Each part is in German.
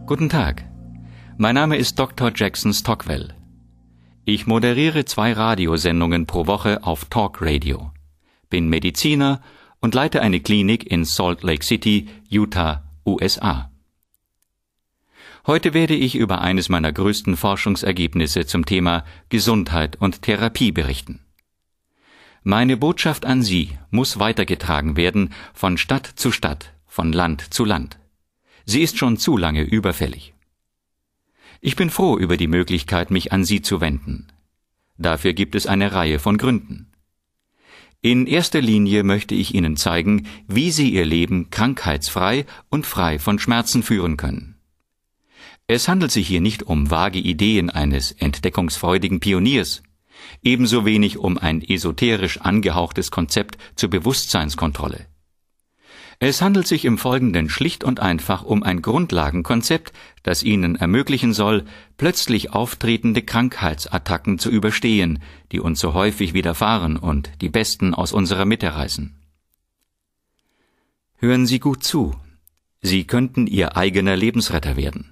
Guten Tag, mein Name ist Dr. Jackson Stockwell. Ich moderiere 2 Radiosendungen pro Woche auf Talk Radio, bin Mediziner und leite eine Klinik in Salt Lake City, Utah, USA. Heute werde ich über eines meiner größten Forschungsergebnisse zum Thema Gesundheit und Therapie berichten. Meine Botschaft an Sie muss weitergetragen werden von Stadt zu Stadt, von Land zu Land. Sie ist schon zu lange überfällig. Ich bin froh über die Möglichkeit, mich an Sie zu wenden. Dafür gibt es eine Reihe von Gründen. In erster Linie möchte ich Ihnen zeigen, wie Sie Ihr Leben krankheitsfrei und frei von Schmerzen führen können. Es handelt sich hier nicht um vage Ideen eines entdeckungsfreudigen Pioniers, ebenso wenig um ein esoterisch angehauchtes Konzept zur Bewusstseinskontrolle. Es handelt sich im Folgenden schlicht und einfach um ein Grundlagenkonzept, das Ihnen ermöglichen soll, plötzlich auftretende Krankheitsattacken zu überstehen, die uns so häufig widerfahren und die Besten aus unserer Mitte reißen. Hören Sie gut zu. Sie könnten Ihr eigener Lebensretter werden.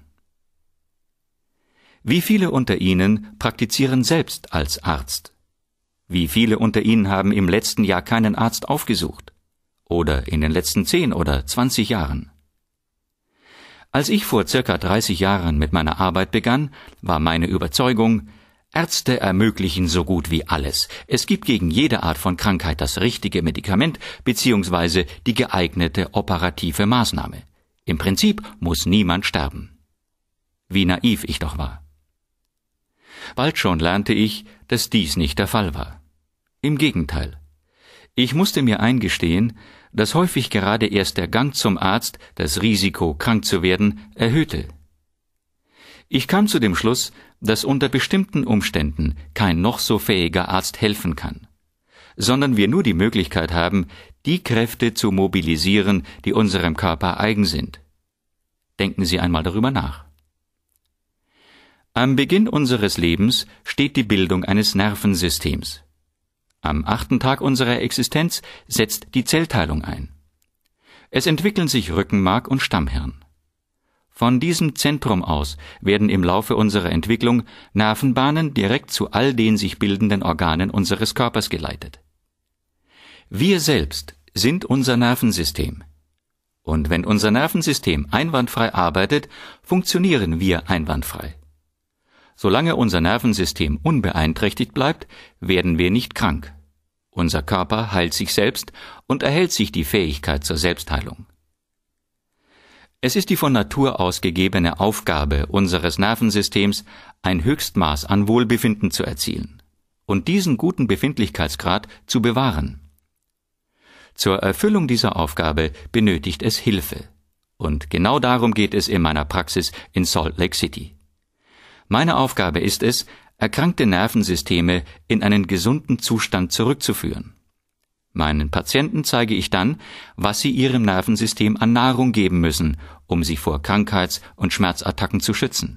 Wie viele unter Ihnen praktizieren selbst als Arzt? Wie viele unter Ihnen haben im letzten Jahr keinen Arzt aufgesucht? Oder in den letzten 10 oder 20 Jahren? Als ich vor circa 30 Jahren mit meiner Arbeit begann, war meine Überzeugung, Ärzte ermöglichen so gut wie alles. Es gibt gegen jede Art von Krankheit das richtige Medikament bzw. die geeignete operative Maßnahme. Im Prinzip muss niemand sterben. Wie naiv ich doch war. Bald schon lernte ich, dass dies nicht der Fall war. Im Gegenteil. Ich musste mir eingestehen, dass häufig gerade erst der Gang zum Arzt das Risiko, krank zu werden, erhöhte. Ich kam zu dem Schluss, dass unter bestimmten Umständen kein noch so fähiger Arzt helfen kann, sondern wir nur die Möglichkeit haben, die Kräfte zu mobilisieren, die unserem Körper eigen sind. Denken Sie einmal darüber nach. Am Beginn unseres Lebens steht die Bildung eines Nervensystems. Am 8. Tag unserer Existenz setzt die Zellteilung ein. Es entwickeln sich Rückenmark und Stammhirn. Von diesem Zentrum aus werden im Laufe unserer Entwicklung Nervenbahnen direkt zu all den sich bildenden Organen unseres Körpers geleitet. Wir selbst sind unser Nervensystem. Und wenn unser Nervensystem einwandfrei arbeitet, funktionieren wir einwandfrei. Solange unser Nervensystem unbeeinträchtigt bleibt, werden wir nicht krank. Unser Körper heilt sich selbst und erhält sich die Fähigkeit zur Selbstheilung. Es ist die von Natur aus gegebene Aufgabe unseres Nervensystems, ein Höchstmaß an Wohlbefinden zu erzielen und diesen guten Befindlichkeitsgrad zu bewahren. Zur Erfüllung dieser Aufgabe benötigt es Hilfe. Und genau darum geht es in meiner Praxis in Salt Lake City. Meine Aufgabe ist es, erkrankte Nervensysteme in einen gesunden Zustand zurückzuführen. Meinen Patienten zeige ich dann, was sie ihrem Nervensystem an Nahrung geben müssen, um sie vor Krankheits- und Schmerzattacken zu schützen.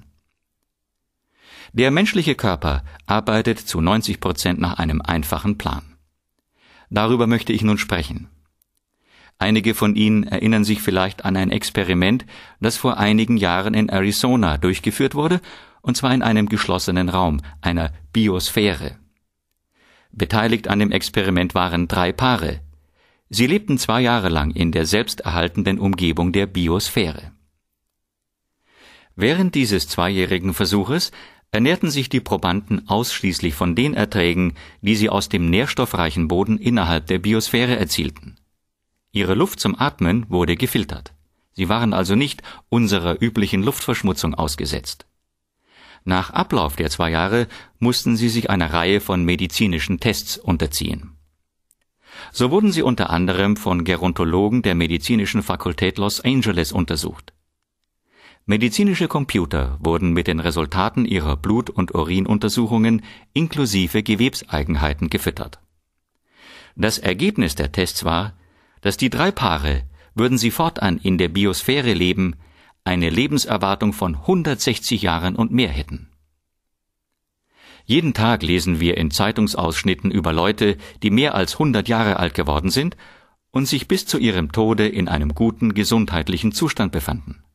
Der menschliche Körper arbeitet zu 90% nach einem einfachen Plan. Darüber möchte ich nun sprechen. Einige von Ihnen erinnern sich vielleicht an ein Experiment, das vor einigen Jahren in Arizona durchgeführt wurde, und zwar in einem geschlossenen Raum, einer Biosphäre. Beteiligt an dem Experiment waren 3 Paare. Sie lebten 2 Jahre lang in der selbsterhaltenden Umgebung der Biosphäre. Während dieses 2-jährigen Versuches ernährten sich die Probanden ausschließlich von den Erträgen, die sie aus dem nährstoffreichen Boden innerhalb der Biosphäre erzielten. Ihre Luft zum Atmen wurde gefiltert. Sie waren also nicht unserer üblichen Luftverschmutzung ausgesetzt. Nach Ablauf der 2 Jahre mussten sie sich einer Reihe von medizinischen Tests unterziehen. So wurden sie unter anderem von Gerontologen der Medizinischen Fakultät Los Angeles untersucht. Medizinische Computer wurden mit den Resultaten ihrer Blut- und Urinuntersuchungen inklusive Gewebseigenheiten gefüttert. Das Ergebnis der Tests war, dass die 3 Paare, würden sie fortan in der Biosphäre leben, eine Lebenserwartung von 160 Jahren und mehr hätten. Jeden Tag lesen wir in Zeitungsausschnitten über Leute, die mehr als 100 Jahre alt geworden sind und sich bis zu ihrem Tode in einem guten gesundheitlichen Zustand befanden.